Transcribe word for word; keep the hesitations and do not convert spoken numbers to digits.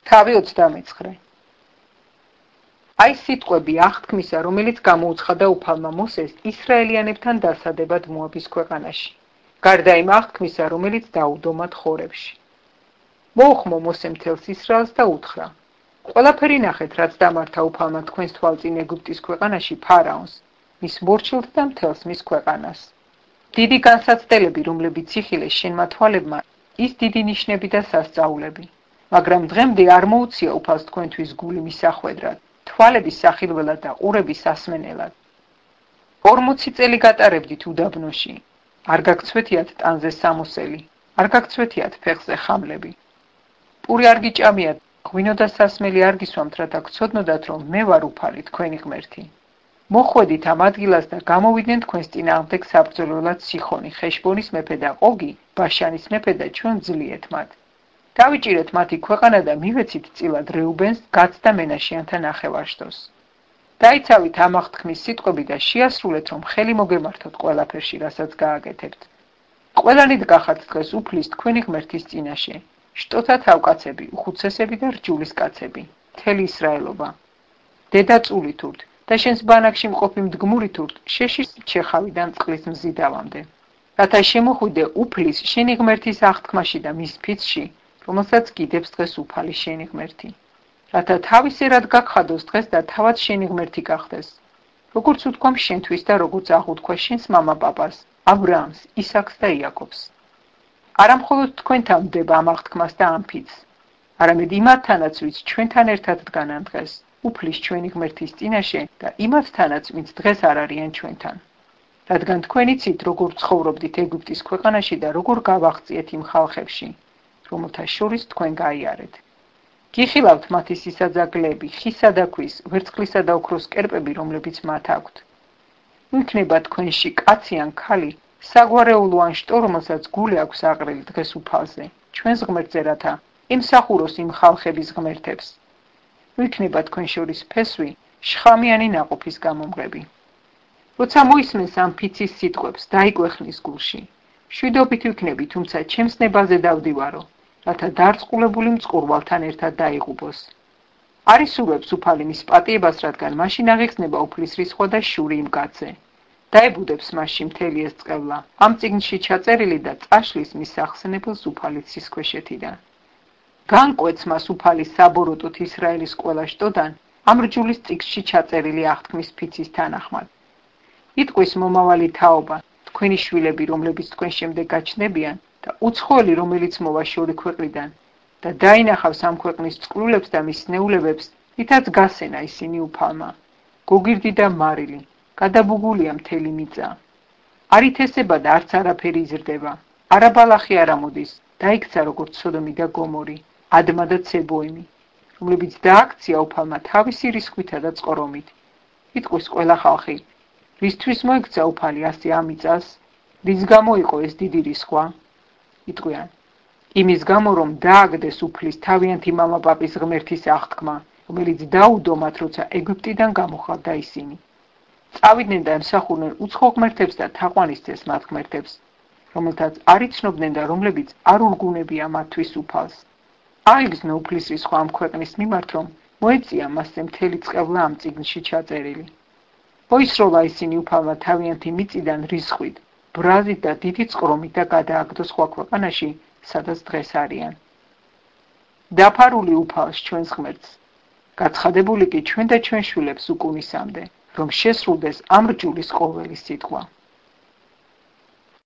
თავი ოცდამეცხრე. აი სიტყვები აღთქმისა, რომელიც გამოუცხადა უფალმა მოსეს ისრაელიანებთან დასადებად მოაბის ქვეყანაში. გარდა იმ აღთქმისა, რომელიც დაუდო მათ ხორებში. მოუხმო მოსე მთელს ისრაელს და უთხრა: ყველაფერი ნახეთ, რაც დამართა უფალმა თქვენს თვალწინ ეგვიპტის ქვეყანაში ფარაონს, მის მორჩილს და მთელს მის ქვეყანას. დიდი განსაცდელები, რომლებიც იხილეს შენმა თვალებმა, ის დიდი ნიშნები და სასწაულები. მაგრამ დღემდე არ მოუცია უფალს თქვენთვის გული მისახვედრად, თვალების სახილველად და ყურების სასმენელად. ორმოცი წელი გატარებდით უდაბნოში. არ გაგცვეთიათ ტანზე სამოსელი, არ გაგცვეთიათ ფეხზე ხამლები. პური არ გიჭამიათ, ღვინო და სასმელი არ გისვამთ, რათა გცოდნოდათ, რომ მე ვარ უფალი, თქვენი ღმერთი. მოხვედით ამ ადგილას და გამოვიდნენ თქვენს წინააღმდეგ საბრძოლველად სიხონი, ხეშბონის მეფე და ყოფი, ბაშანის მეფე და ჩვენ ვძლიეთ მათ. დავიჭირეთ მათი ქვეყანა და მივეცით წილად რეუბენს, გადს და მენაშეანთა ნახევარშტოს. დაიცავით ამ აღთქმის სიტყვები და შეასრულეთ, რომ ხელი მოგემართოთ ყველაფერში, რასაც გააკეთებთ. ყველანი დგახართ დღეს უფლის თქვენი ღმერთის წინაშე, შტოთა თავკაცები, უხუცესები და რჯულის კაცები, მთელი ისრაელობა. დედა წული თურთ და შენს ბანაკში მყოფი მდგმური თურთ, შეშის ჩეხავიდან წყლის მზიდავამდე. რათა შემოხვიდე უფლის შენი ღმერთის აღთქმაში და მის ფიცში, რომელსაც გიდებს დღეს უფალი შენი ღმერთი. რათა თავისერად გაგხადოს დღეს და თავად შენი ღმერთი გახდეს. როგორც უთქვამ შენთვის და როგორც აღუთქვა შენს მამა-პაპას, აბრაამს, ისაკს და იაკობს. არა მხოლოდ თქვენთან ვდება ამ აღთქმას და ამ ფიცს, არამედ იმათთანაც, ვინც ჩვენთან ერთად დგანან დღეს, უფლის ჩვენი ღმერთის წინაშე და იმათთანაც, ვინც დღეს არ არიან ჩვენთან. რადგან თქვენ იცით, როგორ ცხოვრობდით ეგვიპტის ქვეყანაში და როგორ გავაღწიეთ იმ ხალხებში, რომელთა შორის თქვენ გაიარეთ. გიხილავთ მათი სისაძაგლეები, ხისა და ქვის, ვერცხლისა და ოქროს კერპები, რომლებიც მათ აქვთ. იქნება თქვენში კაცი ან ქალი, საგვარეულო ან შტო, რომელსაც გული აქვს აყრილი დღეს უფალზე, ჩვენს ღმერთზე, რათა ემსახუროს იმ ხალხების ღმერთებს. იქნება თქვენ შორის ფესვი, შხამიანი ნაყოფის გამომღები. როცა მოისმენს ამ ფიცის სიტყვებს, დაიკვეხნის გულში. შვიდობით ვიქნები, თუმცა ჩემს ნებაზე დავდივარო, რათა დარწყულებული მწყურვალთან ერთად დაიღუპოს. არ ისურვებს უფალი მის პატიებას, რადგან მაშინ აღიხსნება უფლის რისხვა და შური იმ კაცზე. დაებუდებს მასში მთელი ეს წყევლა, ამ წიგნში ჩაწერილი და წაშლის მის სახსენებელს უფალის სისქვეშეთიდან. განკვეთს მას უფალი საბოროტოდ ისრაელის ყველა შტოდან, ამ რჯულის წიგნში ჩაწერილი აღთქმის ფიცის თანახმად. იტყვის მომავალი თაობა, თქვენი შვილები, რომლებიც თქვენ შემდეგ გაჩნდებიან, და უცხოელი, რომელიც მოვა შორი ქვეყნიდან, და დაინახავს ამ ქვეყნის წყლულებს და მის ნეულებებს, რითაც გასენა ისინი უფალმა. გოგირდი და მარილი, გადაბუგულია მთელი მიწა. არ ითესება და არც არაფერი იზრდება, არა ბალახი არ ამოდის, დაიქცა როგორც სოდომი და გომორი, ადმა და ცებოიმი, რომლებიც დააქცია უფალმა თავისი რისხვითა და წყორომით. იტყვის ყველა ხალხი, რისთვის მოექცა უფალი ასე ამ მიწას, რის გამო იყო ეს დიდი რისხვა? იტყვიან, იმის გამო, რომ დააგდეს უფლის თავიანთი მამა-პაპის ღმერთის აღთქმა, რომელიც დაუდო მათ, როცა ეგვიპტიდან გამოხალდა ისინი. წავიდნენ და ემსახურდნენ უცხო ღმერთებს და თაყვანისცეს მათ ღმერთებს, რომელთაც არ იცნობდნენ და რომლებიც არ ურგუნებია მათთვის უფალს. აიგზნო უფლის რისხვა ამ ქვეყნის მიმართ, რომ მოეწია მასზე მთელი წყევლა ამ წიგნში ჩაწერილი. მოისროლა ისინი უფალმა თავიანთი მიწიდან რისხვით, ბრაზით და დიდი წყრომით და გადააგდო სხვა ქვეყანაში, სადაც დღეს არიან. დაფარული უფალს ჩვენს ღმერთს, გაცხადებული კი ჩვენ და ჩვენ შვილებს უკუნისამდე, რომ შესრულდეს ამ რჯულის ყოველი სიტყვა.